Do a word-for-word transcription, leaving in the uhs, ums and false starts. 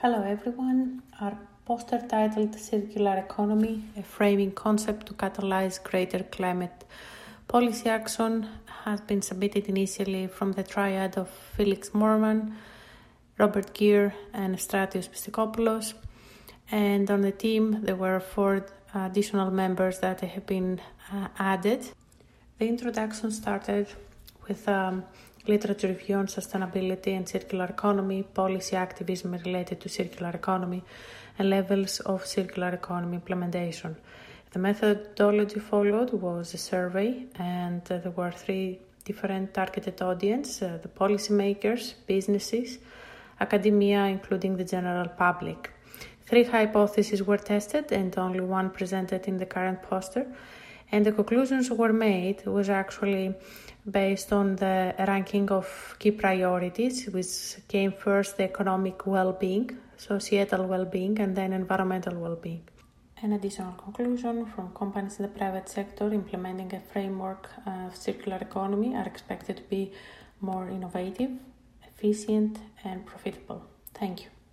Hello everyone. Our poster titled Circular Economy, a framing concept to catalyze greater climate policy action has been submitted initially from the triad of Felix Moorman, Robert Geer and Stratios Pistikopoulos. And on the team there were four additional members that have been uh, added. The introduction started with um, literature review on sustainability and circular economy, policy activism related to circular economy, and levels of circular economy implementation. The methodology followed was a survey, and uh, there were three different targeted audiences, uh, the policymakers, businesses, academia, including the general public. Three hypotheses were tested and only one presented in the current poster. And the conclusions were made was actually based on the ranking of key priorities, which came first the economic well-being, societal well-being, and then environmental well-being. An additional conclusion from companies in the private sector implementing a framework of circular economy are expected to be more innovative, efficient, and profitable. Thank you.